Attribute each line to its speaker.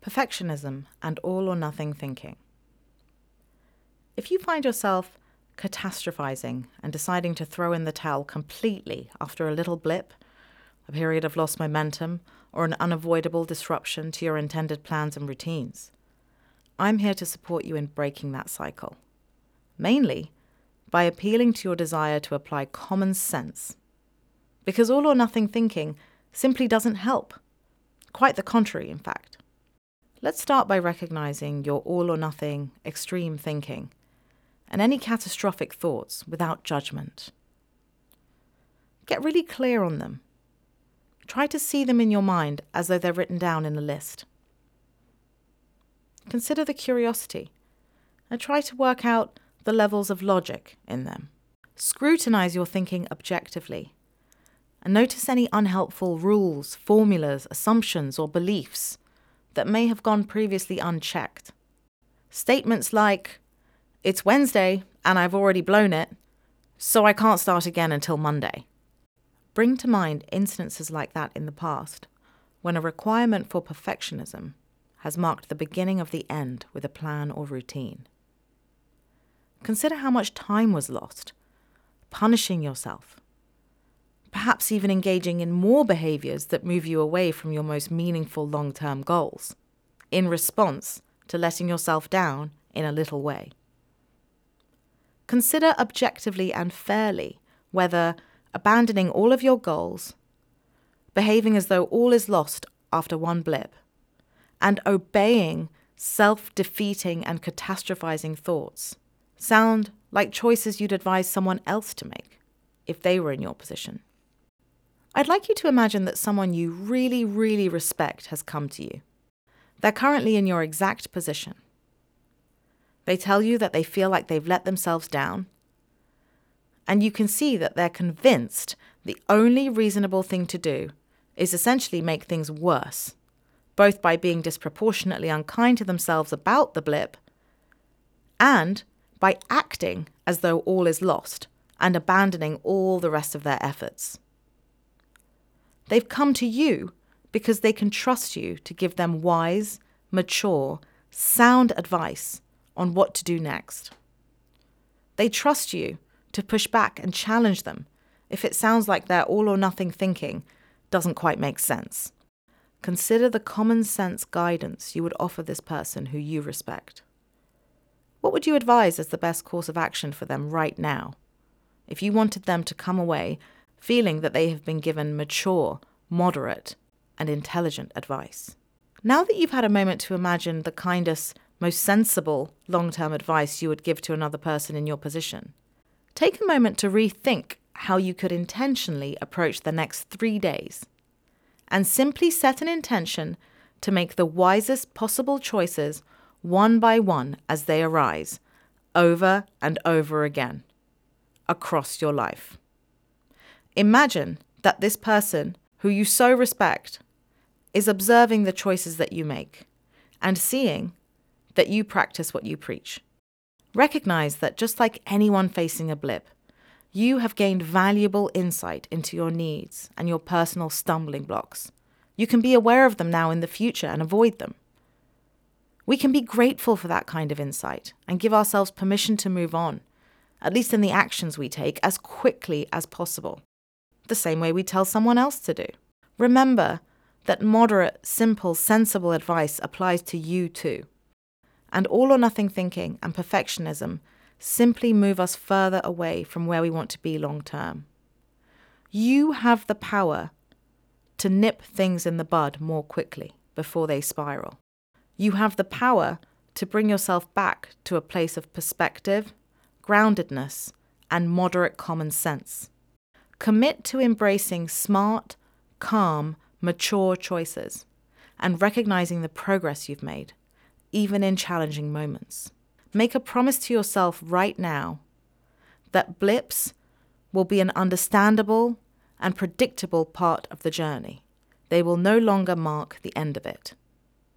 Speaker 1: perfectionism, and all or nothing thinking. If you find yourself catastrophizing and deciding to throw in the towel completely after a little blip, a period of lost momentum, or an unavoidable disruption to your intended plans and routines, I'm here to support you in breaking that cycle, mainly by appealing to your desire to apply common sense. Because all or nothing thinking simply doesn't help. Quite the contrary, in fact. Let's start by recognizing your all or nothing extreme thinking and any catastrophic thoughts without judgment. Get really clear on them. Try to see them in your mind as though they're written down in a list. Consider the curiosity and try to work out the levels of logic in them. Scrutinize your thinking objectively and notice any unhelpful rules, formulas, assumptions, or beliefs that may have gone previously unchecked. Statements like, "It's Wednesday and I've already blown it, so I can't start again until Monday." Bring to mind instances like that in the past, when a requirement for perfectionism has marked the beginning of the end with a plan or routine. Consider how much time was lost, punishing yourself, perhaps even engaging in more behaviors that move you away from your most meaningful long-term goals, in response to letting yourself down in a little way. Consider objectively and fairly whether abandoning all of your goals, behaving as though all is lost after one blip, and obeying self-defeating and catastrophizing thoughts sound like choices you'd advise someone else to make if they were in your position. I'd like you to imagine that someone you really, really respect has come to you. They're currently in your exact position. They tell you that they feel like they've let themselves down, and you can see that they're convinced the only reasonable thing to do is essentially make things worse, both by being disproportionately unkind to themselves about the blip and by acting as though all is lost and abandoning all the rest of their efforts. They've come to you because they can trust you to give them wise, mature, sound advice on what to do next. They trust you to push back and challenge them if it sounds like their all-or-nothing thinking doesn't quite make sense. Consider the common sense guidance you would offer this person who you respect. What would you advise as the best course of action for them right now, if you wanted them to come away feeling that they have been given mature, moderate, and intelligent advice? Now that you've had a moment to imagine the kindest, most sensible long-term advice you would give to another person in your position, take a moment to rethink how you could intentionally approach the next 3 days and simply set an intention to make the wisest possible choices one by one as they arise, over and over again, across your life. Imagine that this person, who you so respect, is observing the choices that you make and seeing that you practice what you preach. Recognize that just like anyone facing a blip, you have gained valuable insight into your needs and your personal stumbling blocks. You can be aware of them now in the future and avoid them. We can be grateful for that kind of insight and give ourselves permission to move on, at least in the actions we take, as quickly as possible, the same way we tell someone else to do. Remember that moderate, simple, sensible advice applies to you too. And all or nothing thinking and perfectionism simply move us further away from where we want to be long term. You have the power to nip things in the bud more quickly before they spiral. You have the power to bring yourself back to a place of perspective, groundedness, and moderate common sense. Commit to embracing smart, calm, mature choices and recognizing the progress you've made, even in challenging moments. Make a promise to yourself right now that blips will be an understandable and predictable part of the journey. They will no longer mark the end of it.